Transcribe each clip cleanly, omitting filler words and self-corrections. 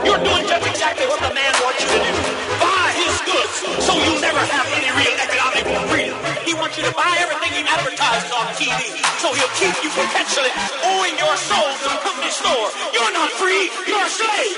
You're doing just exactly what the man wants you to do. Buy his goods so you'll never have any real economic freedom. He wants you to buy everything he advertises on TV so he'll keep you perpetually owing your soul to the company store. You're not free, you're a slave.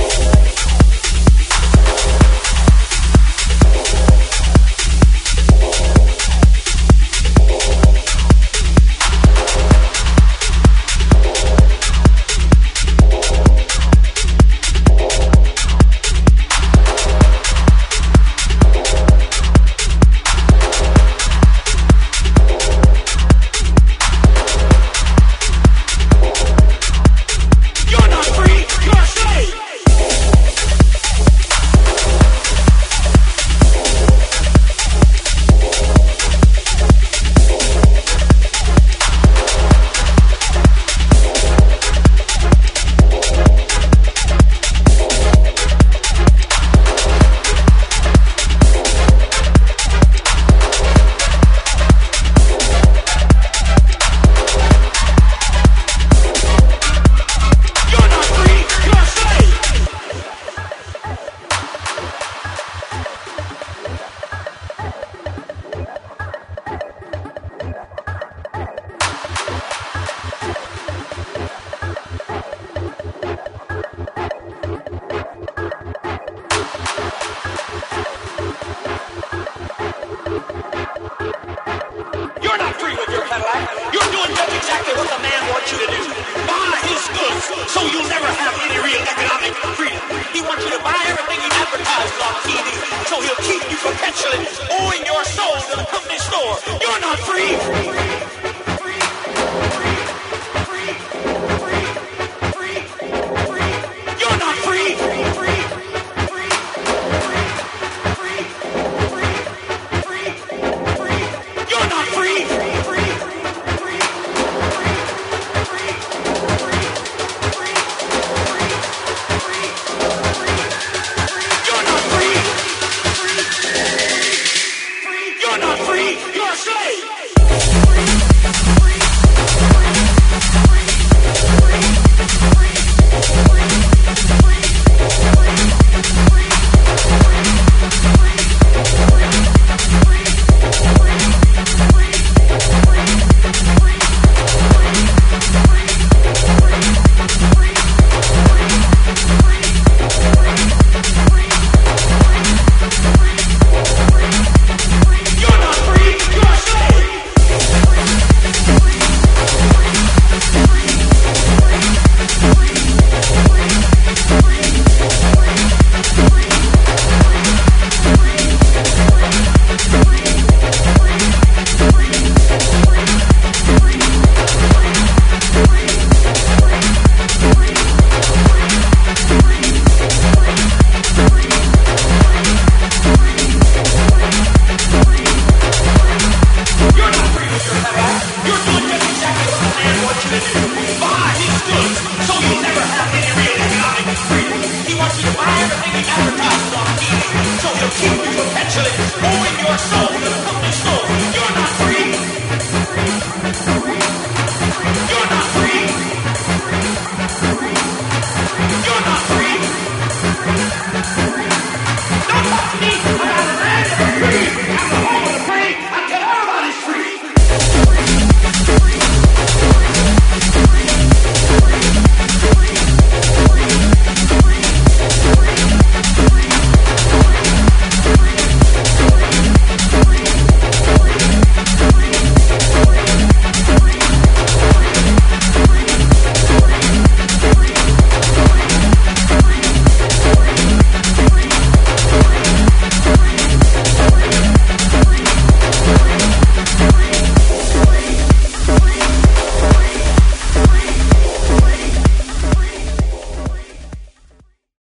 So you'll never have any real economic freedom. He wants you to buy everything he advertises on TV so he'll keep you perpetually owing your soul to the company store. You're not free. Keep